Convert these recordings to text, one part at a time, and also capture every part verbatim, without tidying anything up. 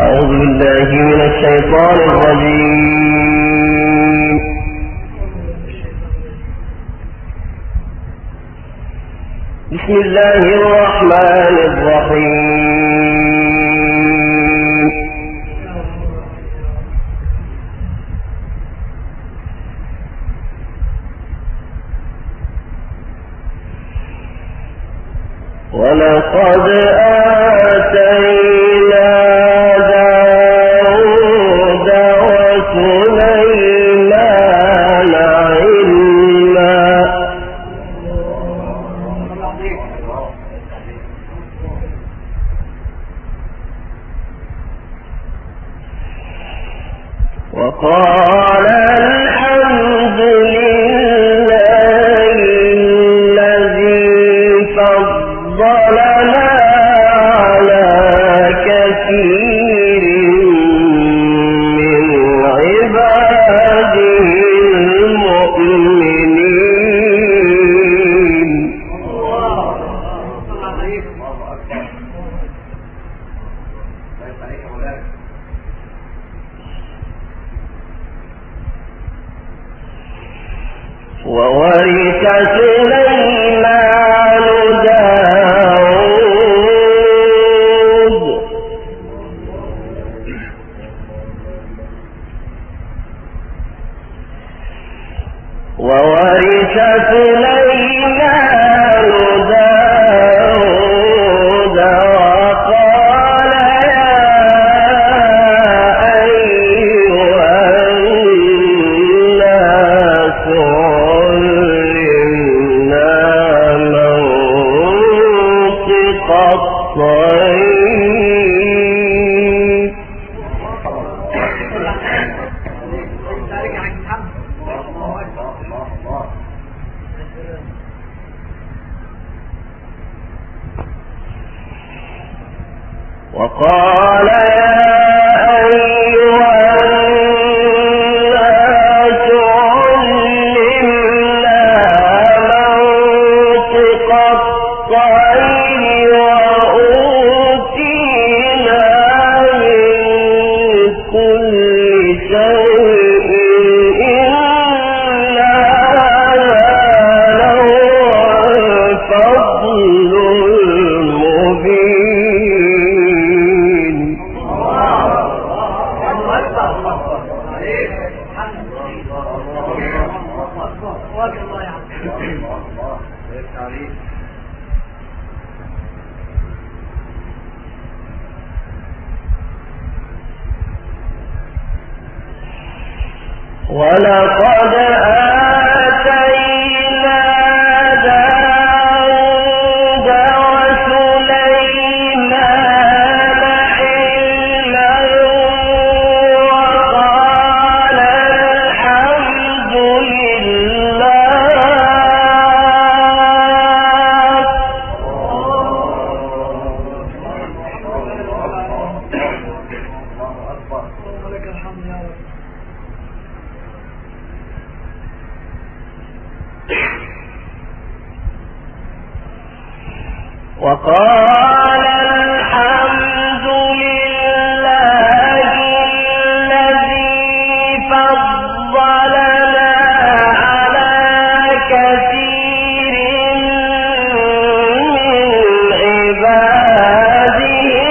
أعوذ بالله من الشيطان الرجيم. بسم الله الرحمن الرحيم. ولقد آتينا داود وسليمان علما وقال الحمد لله الذي فضلنا على كثير من عباده المؤمنين. وورث سليمان داود وورث سليمان داود وقال يا أيها الناس علمنا منطق الطير. وقال يا أيها الناس علمنا منطق الطير وأوتينا من كل شيء إن هذا لهو الفضل المبين. ولقد آتينا داود وسليمان علما وقال الحمد لله وقال الحمد لله الذي فضلنا على كثير من عباده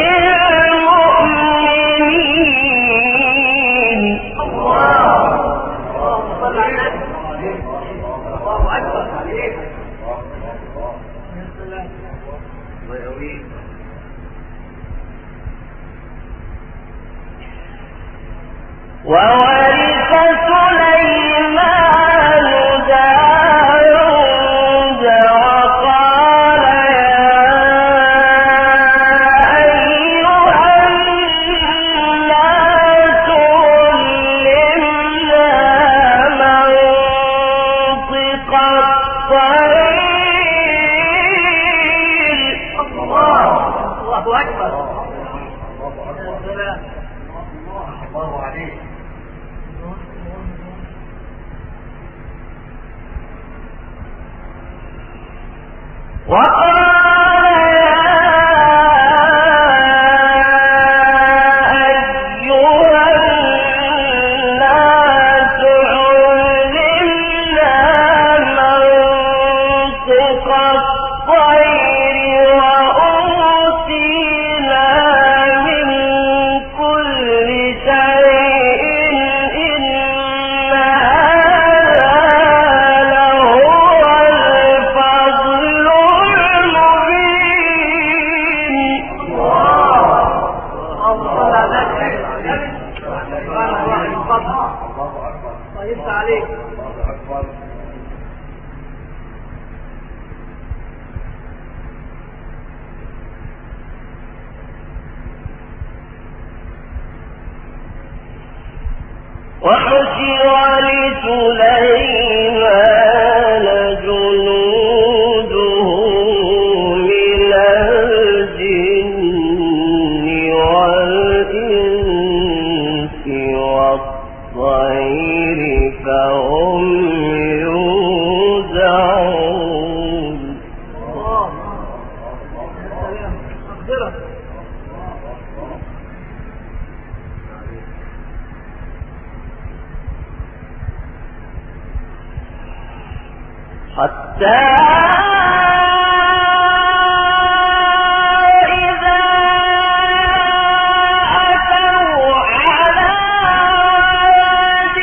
المؤمنين. وورث سليمان داود وقال يا أيها الناس علمنا منطق الطير. الله أكبر. الله عليك. عليك. وحشر لسليمان جنوده من الجن والإنس والطير فهم يوزعون. حتى إذا أتوا على واد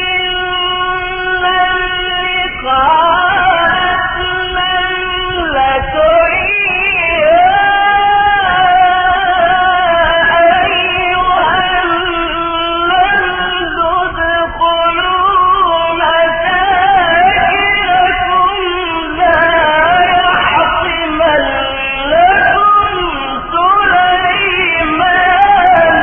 النمل قالت نملة أيها النمل ادخلوا مساكنكم لا يحطمنكم سليمان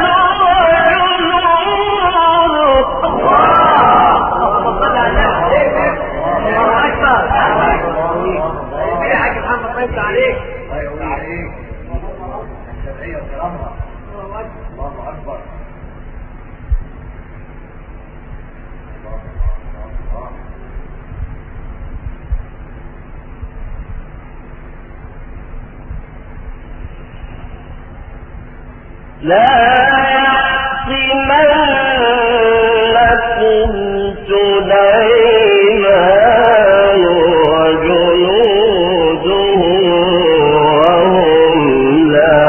وجنوده. عليك ايوه عليك الشرعيه وكرامها. الله اكبر. لا يحطمنكم سليمان وجنوده وهم لا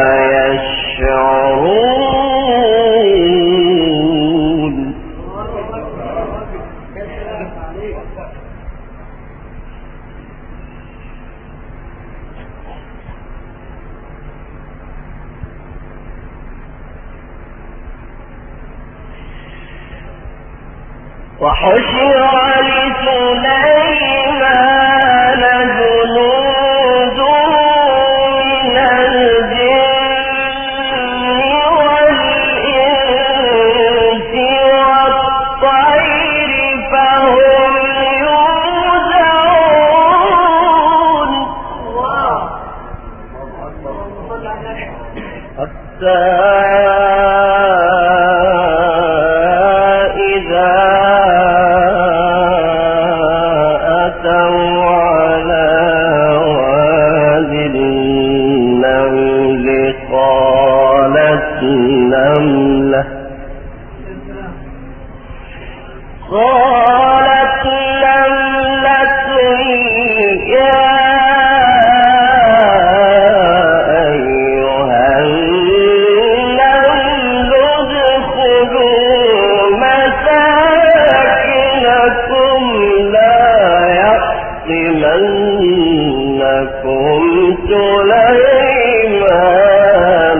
يشعرون. وحشر لسليمان جنوده من الجن والإنس والطير فهم يوزعون. حتى قالت نملة يا أيها النمل ادخلوا مساكنكم لا يحطمنكم سليمان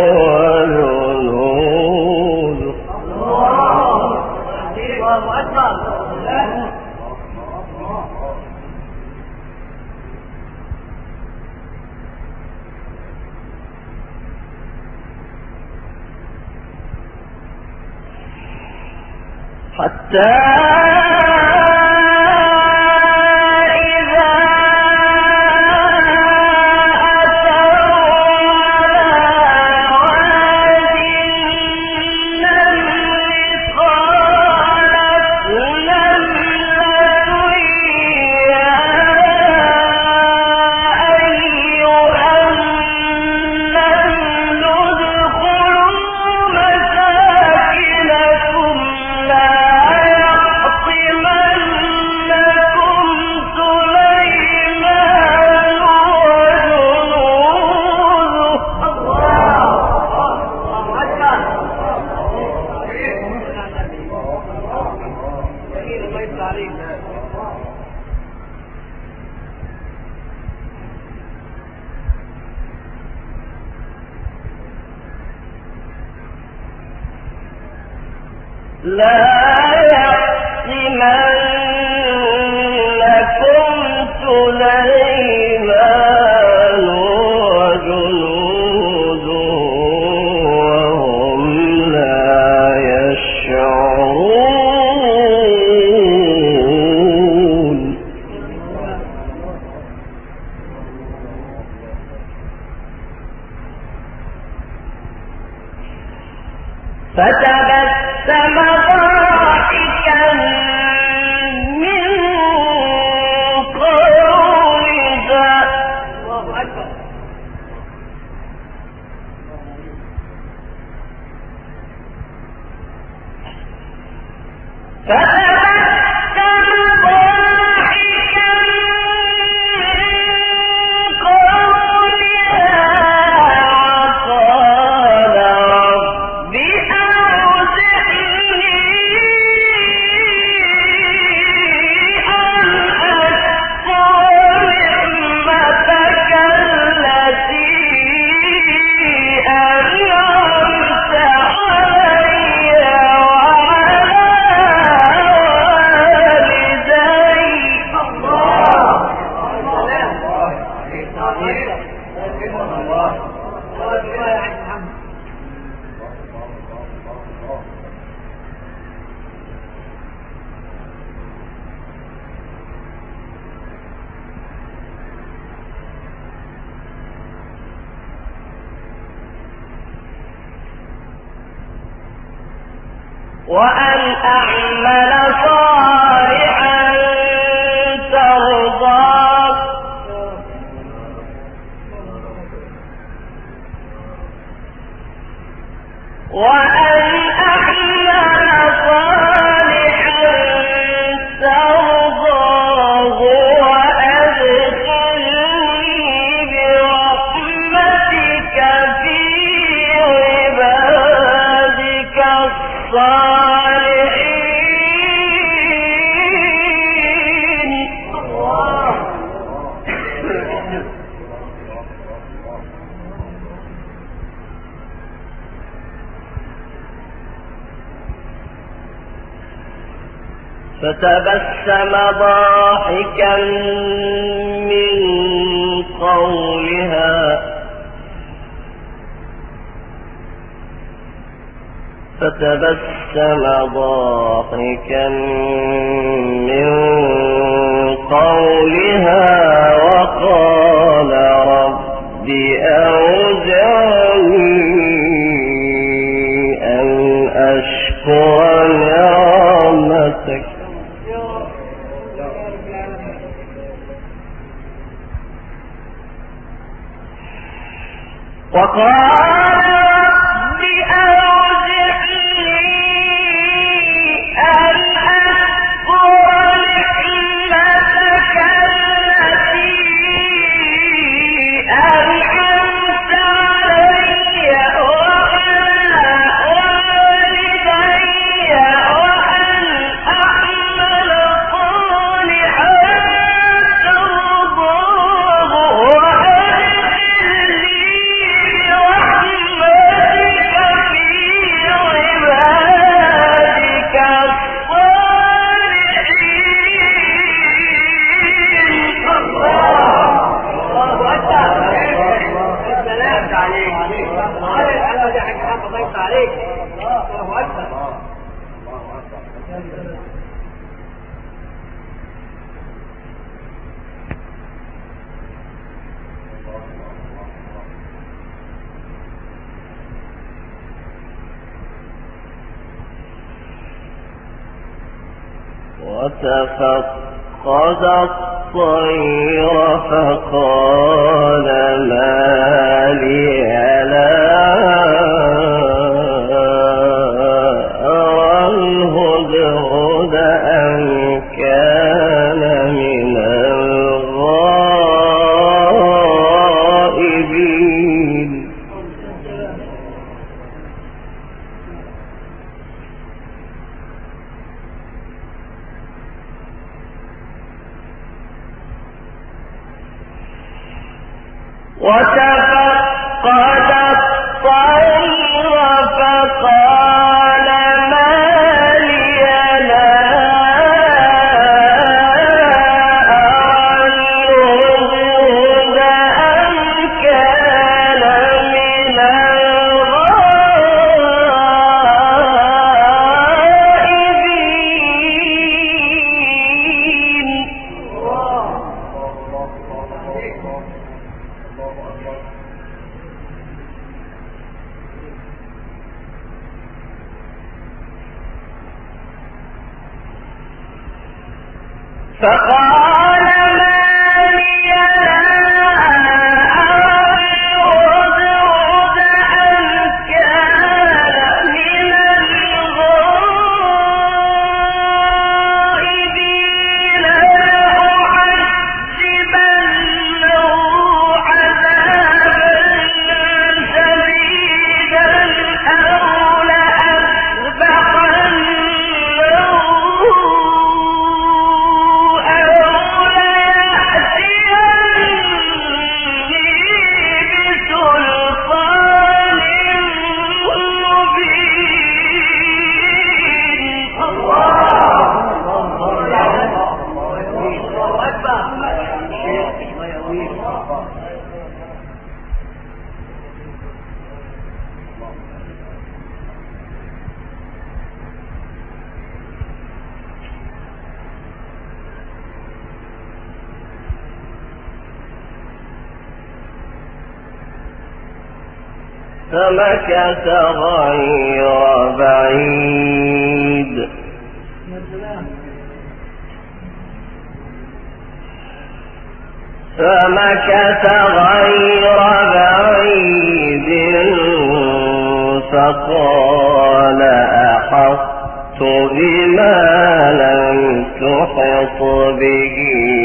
وجنوده. حتى فتبسم ضاحكا من قولها وأن أعمل صالحا ترضاه وأن أعمل صالحا ترضاه وأدخلني برحمتك في عبادك الصالحين. فتبسم ضاحكا من قولها فتبسم ضاحكا من قولها وقال رب أوزعني أن أشكر نعمتك وقال رب أوزعني أن أشكر نعمتك التي أنعمت علي وعلى والدي وأن أعمل صالحا ترضاه وأدخلني وتفقد الطير فقال ما لي لا أرى الهدهد أم كان من الغائبين. وتفقد الطير فقال ما فقال ما لي لا فمكث غير بعيد فمكث غير بعيد فقال أحطت بما لم تحط به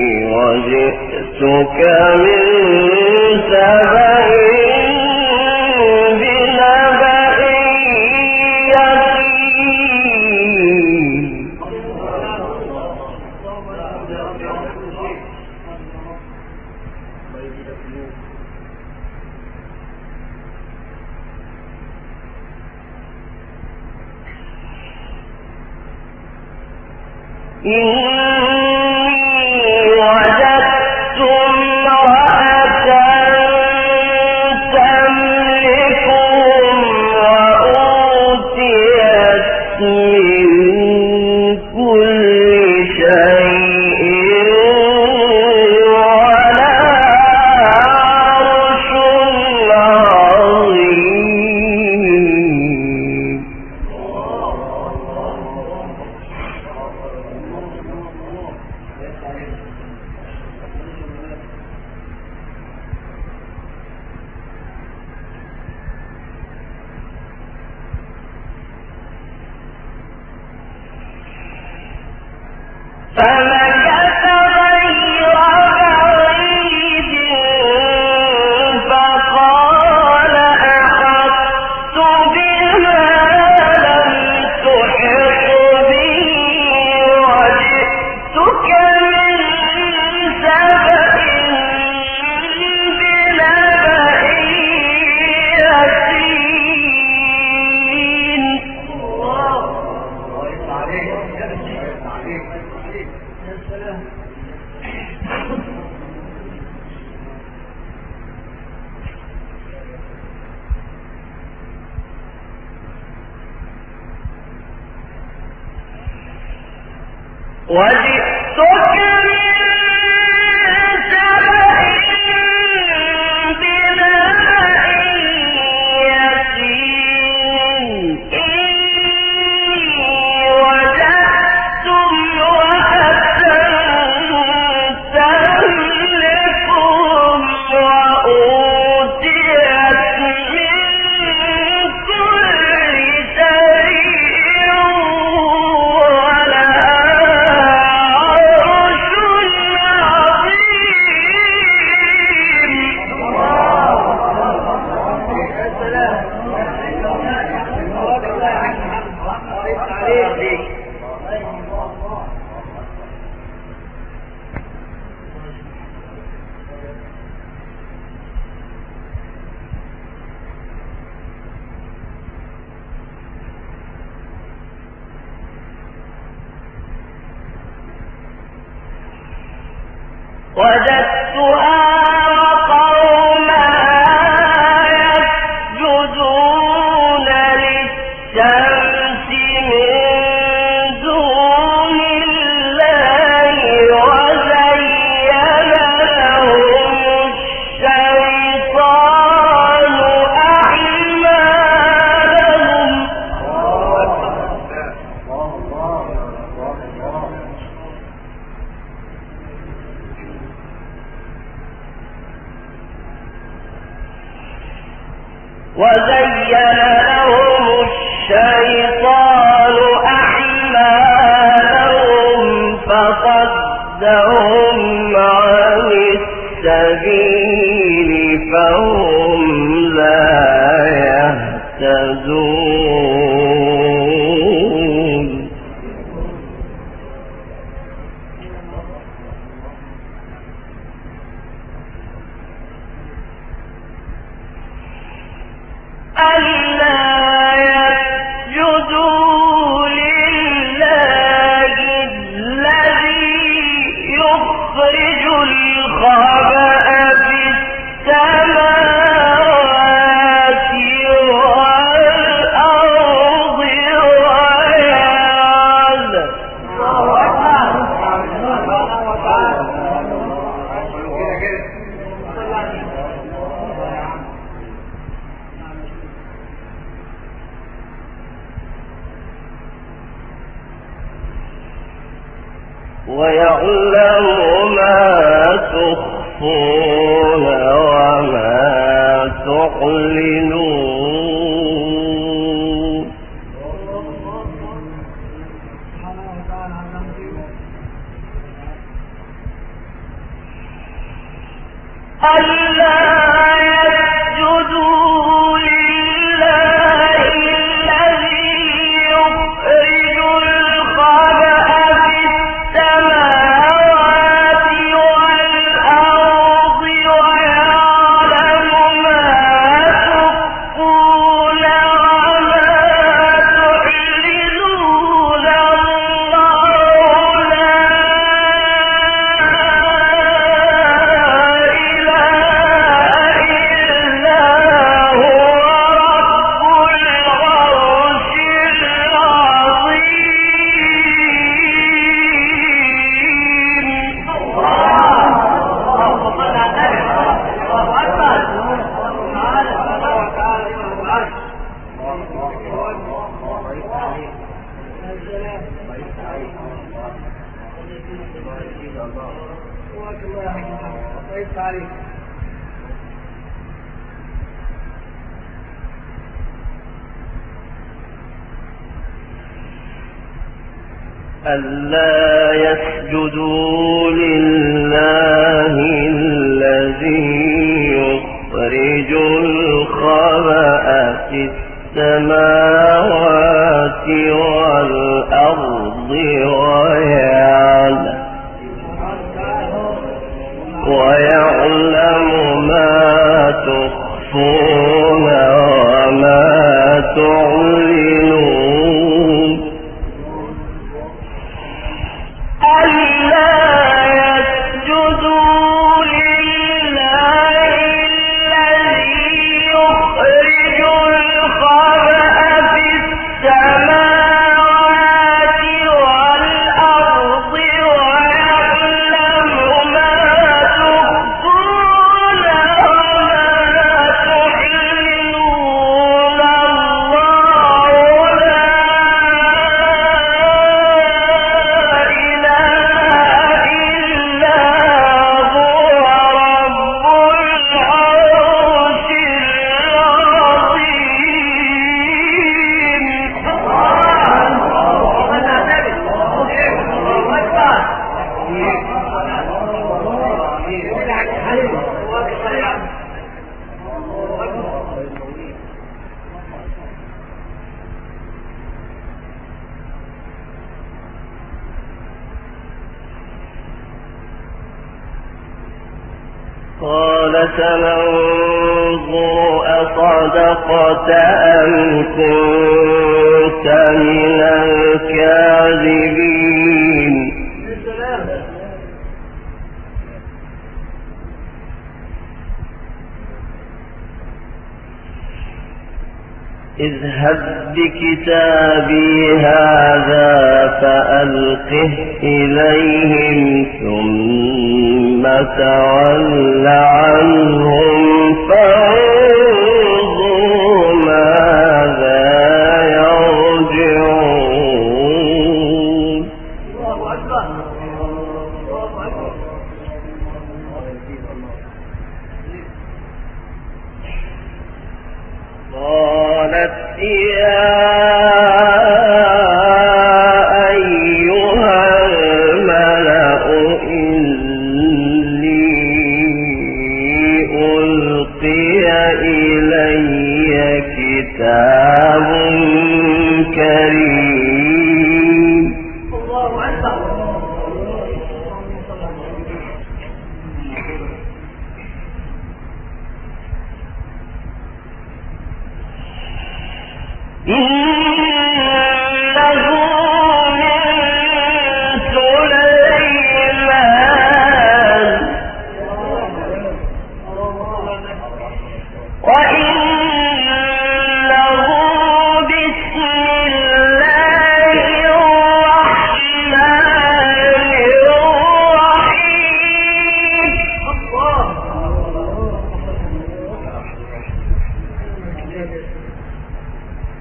وجئتك من سبأ وجئتك من سبأ بنبأ يقين إني وجدت امرأة تملكهم وأوتيت من كل شيء وجدتها وقومها يسجدون للشمس من دون الله وزين لهم الشيطان أعمالهم ويعلم ما تخفون وما تعلنون. ألا يسجدوا لله الذي يخرج الخبأ في السماوات والأرض ويعلم ما تخفون وما تعلنون. الله لا ألا يسجدوا لله الذي يخرج الخبأ في السماوات والأرض ويعلم ويعلم ما تخفون وما تعلنون. ألا يسجدوا لله الذي يخرج الخبأ في السماوات والأرض ويعلم ما تخفون وما تعلنون. الله لا قال سننظر أصدقت أم كنت من الكاذبين. اذهب بكتابي هذا فألقه إليهم ثم تول عنهم فانظر ماذا يرجعون. قالت يا أيها الملأ إني ألقي إلي كتاب كريم. إنه من سليمان وإنه بسم الله الرحمن الرحيم.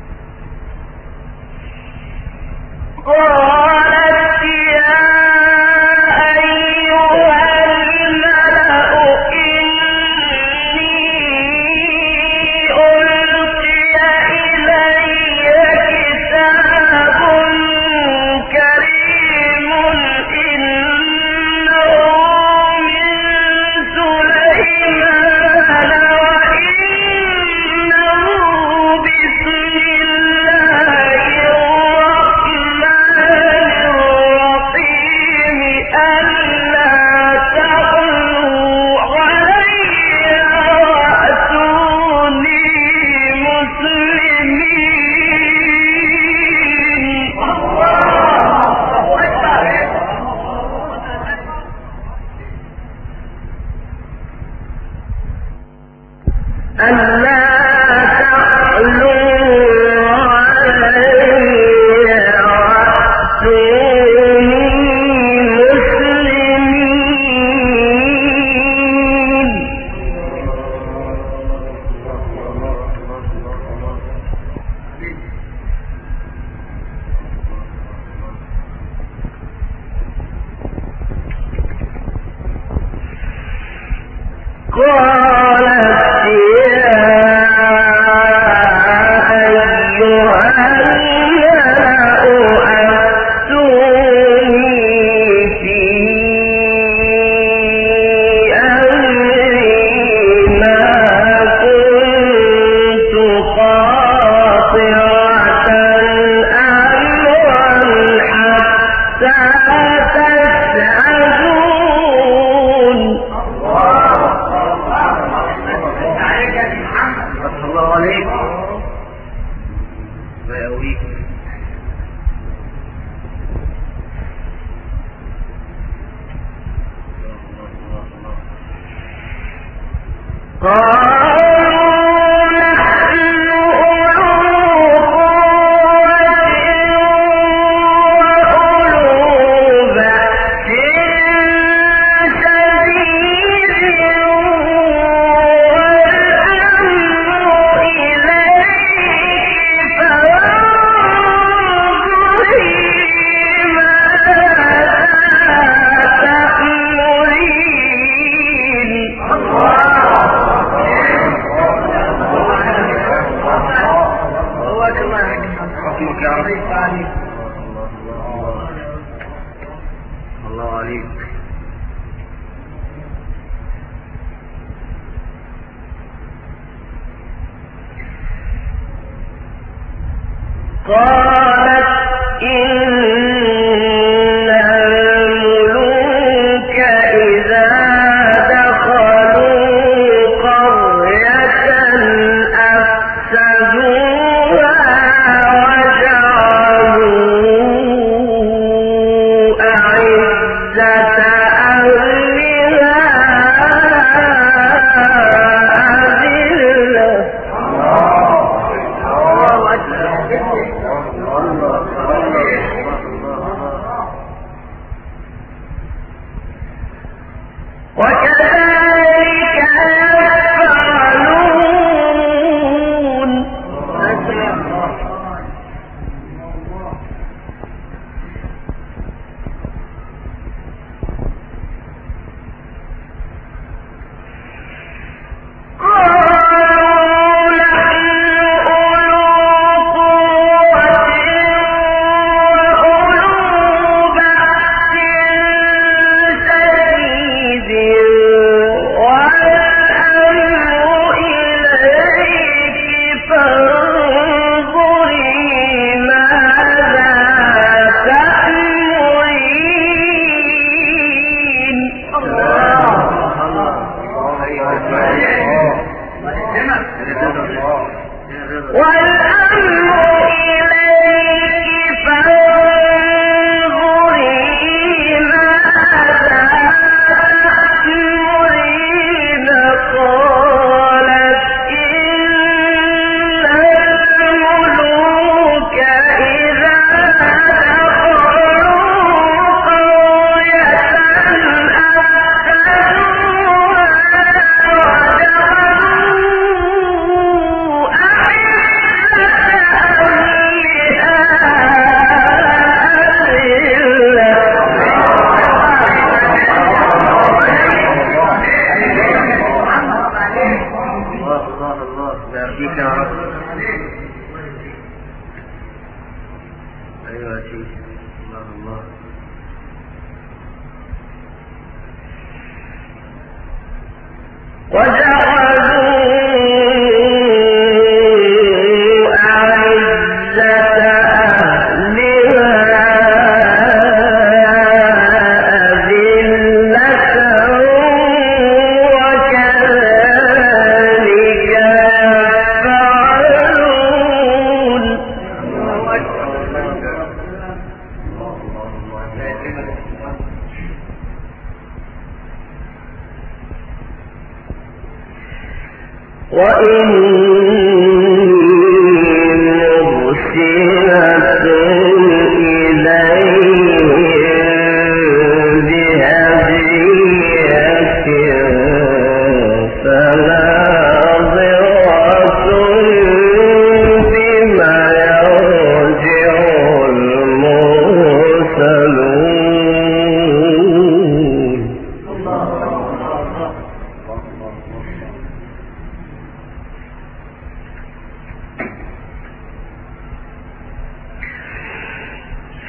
قالت يا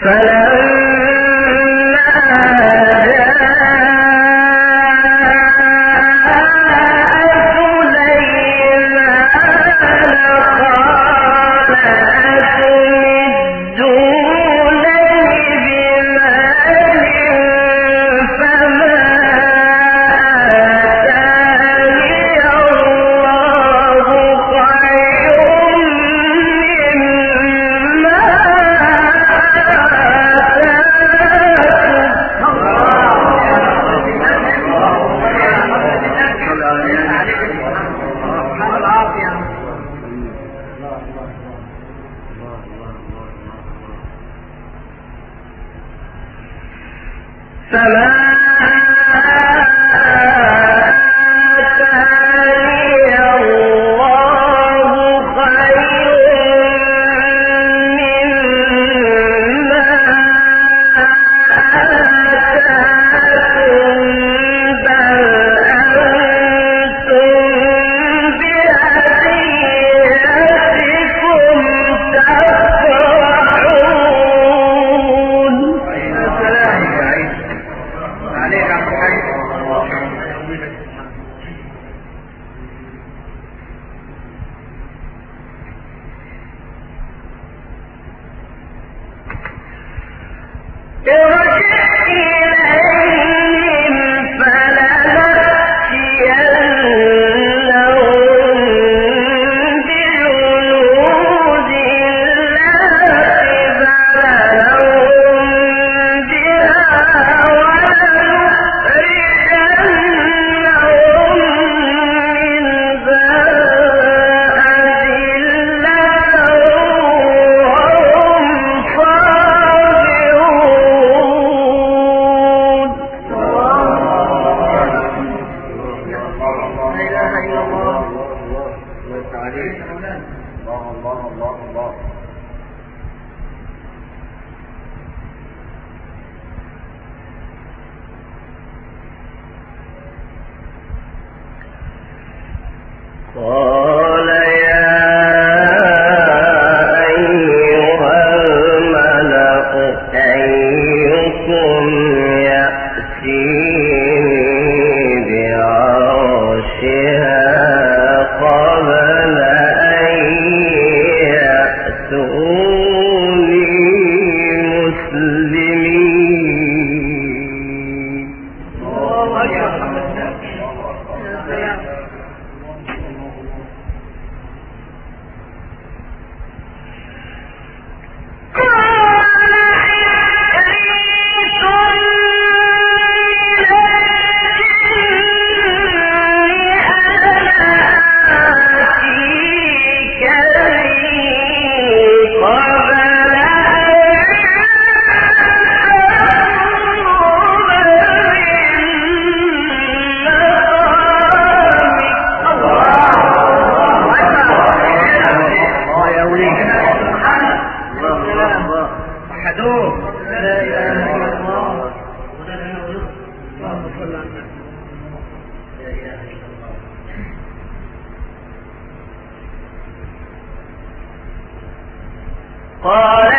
قال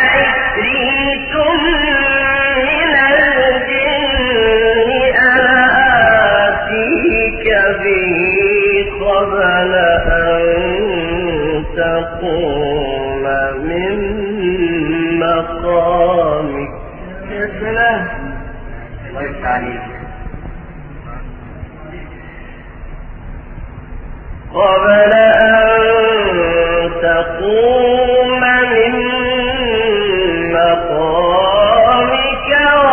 عفريت من الجن أنا آتيك به قبل أن تقوم من مقامك. يا سلام الله يفتح عليك. قبل أن تقوم من مقامك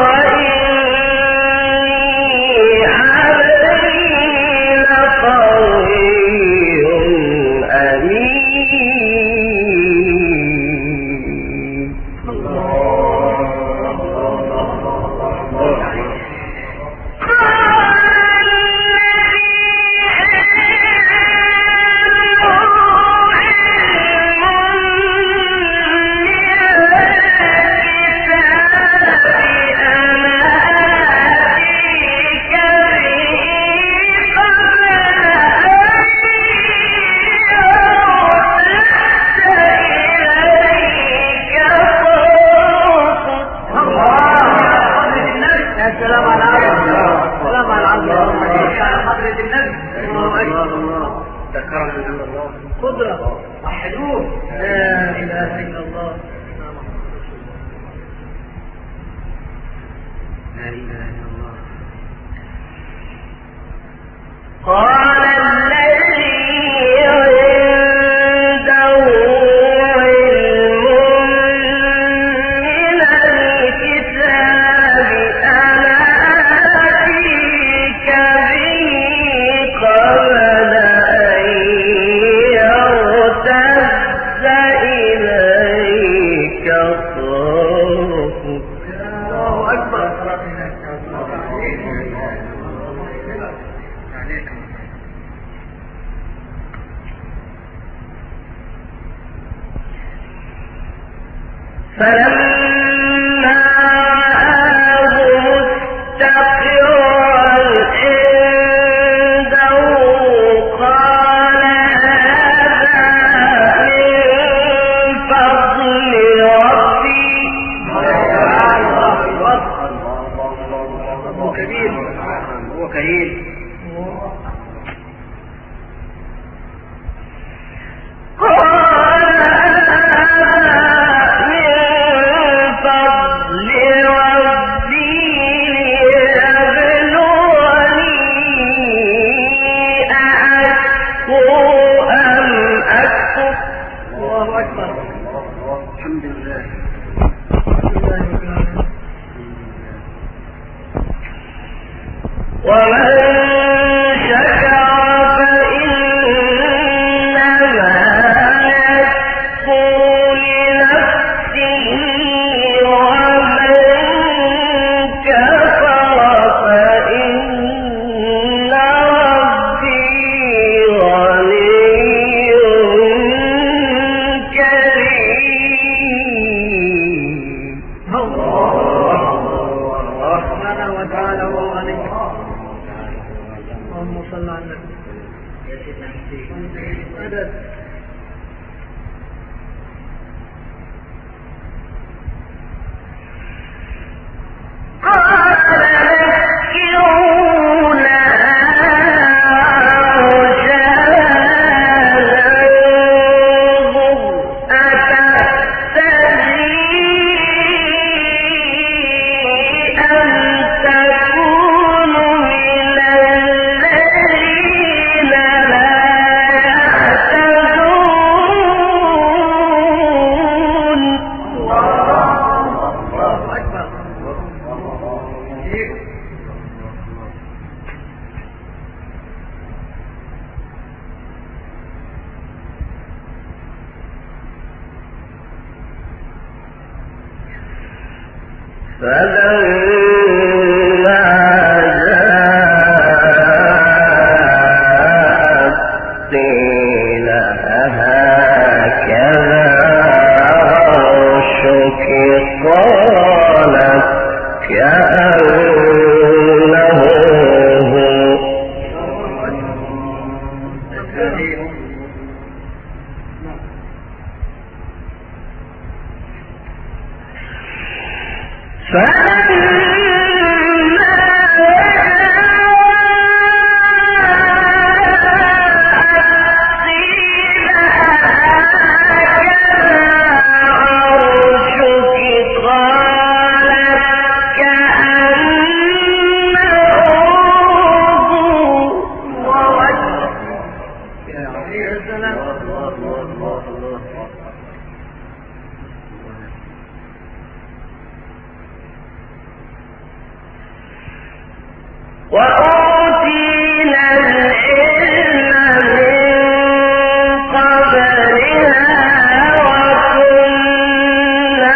وإني عليه لقوي أمين. قال الذي قال الذي عنده علم من الكتاب أنا آتيك به قبل أن يرتد إليك طرفك. الله أكبر. فلما رآه مستقرا عنده قال هذا من فضل ربي. هو كبير هو كريم. الحمد لله. ومن شكر فإنما يشكر لنفسه ومن كفر فإن ربي غني كريم. الله سبحانه وتعالى هو غني. اللهم صل على النبي. فلما جاءت قيل هكذا عرشك قالت كأنه هو. وأوتينا العلم من قبلها وكنا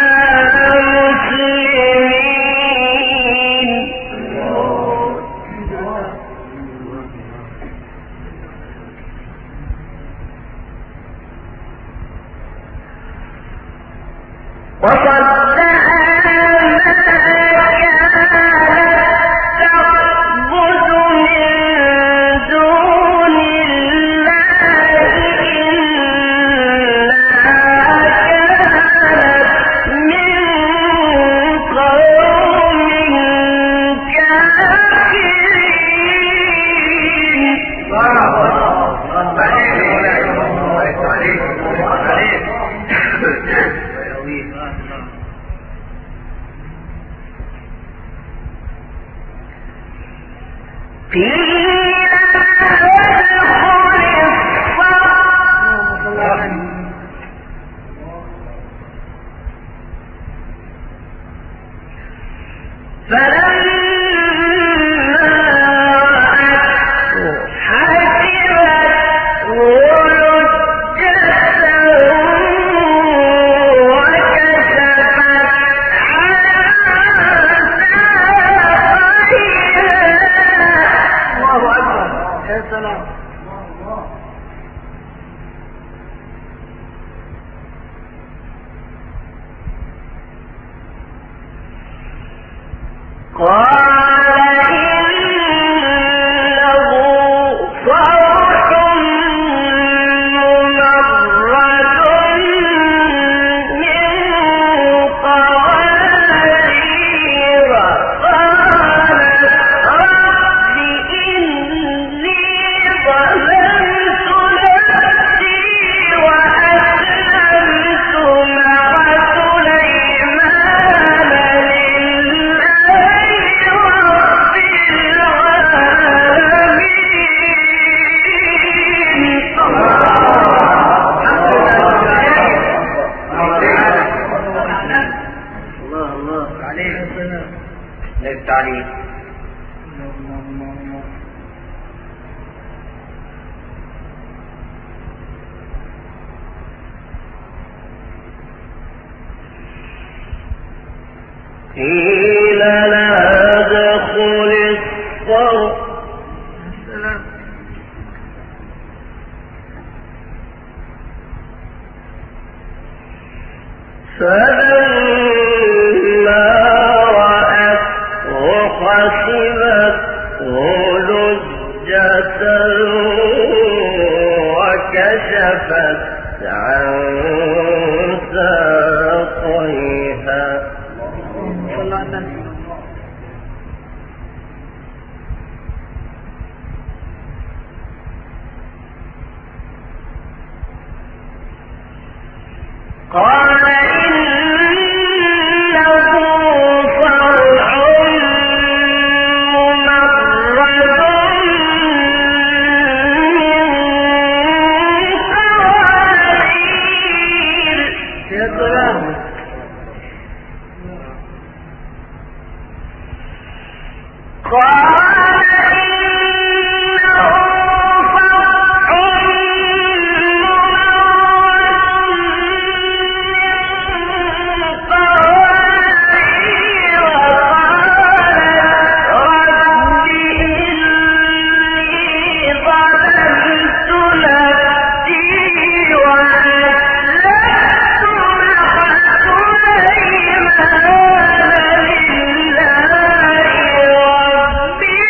مسلمين. قيل لا تدخل الصرح فلما رأته حسبته لجة وكشفت عن ساقيها قال إنه صرح ممرد من قوارير قال إنه صرح رب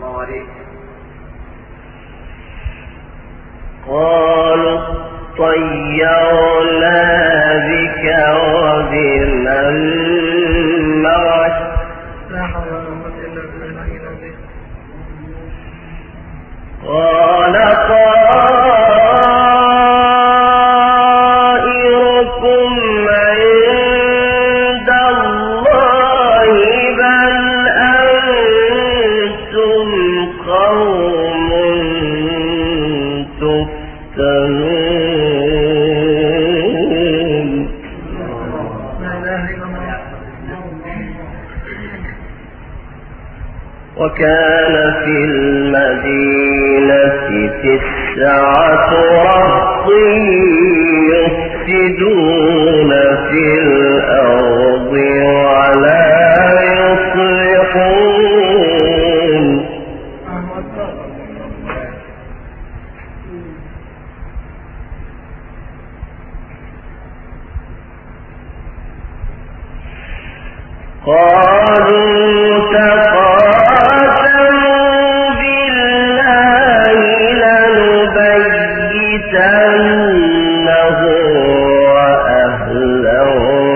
قالوا طيرنا بك وبمن معك لا حول ولا قوة إلا بالله العظيم. قال طائركم عند الله بل أنتم قوم تفتنون. لا إله إلا الله. وكان في المدينة تسعة رهط يفسدون في الأرض ولا يصلحون. قالوا تقاسموا بالله لنبيتنه وأهله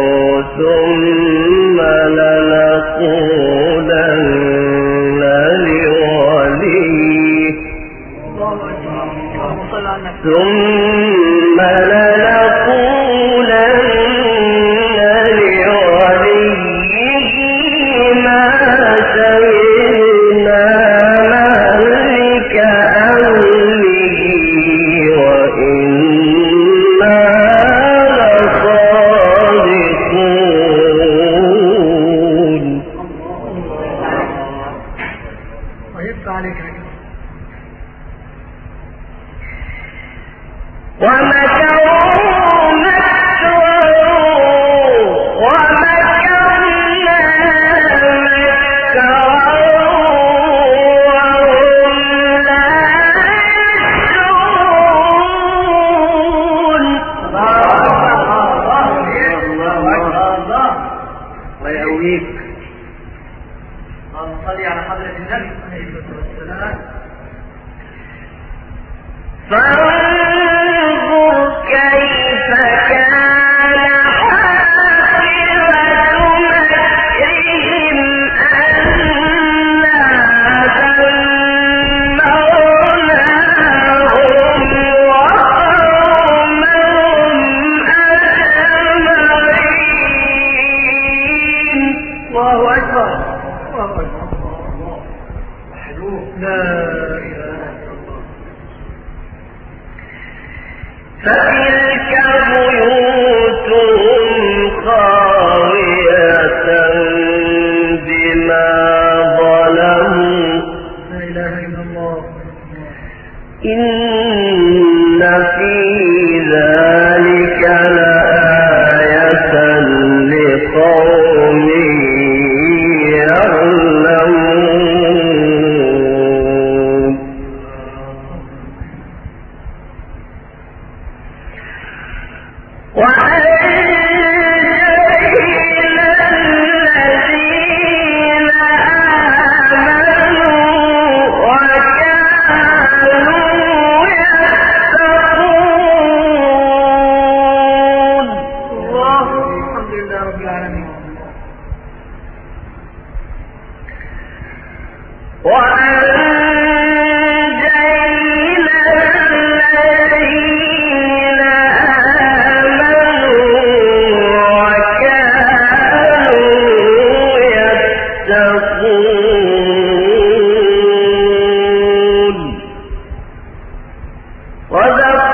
ثم لنقولن لوليه ثم لنقولن لوليه ما شهدنا مهلك أهله وإنا لصادقون. ويبقى عليك يا جماعة. ومكروا مكرا ومكرنا مكرا وهم لا يشعرون. الله يقويك. اللهم صل على حضرة النبي عليه الصلاة والسلام. فانظر كيف كان عاقبة مكرهم أنا دمرناهم وقومهم أجمعين. الله أكبر. الله أكبر. وحدوه لا إله إلا الله. فتلك بيوتهم خاوية بما ظلموا. لا إله إلا الله. إن في ذلك لآية لقوم يعلمون. وأنجينا الذين آمنوا وكانوا يتقون. الله. الحمد لله رب العالمين. وأنجينا الذين آمنوا وكانوا يتقون. وذكروا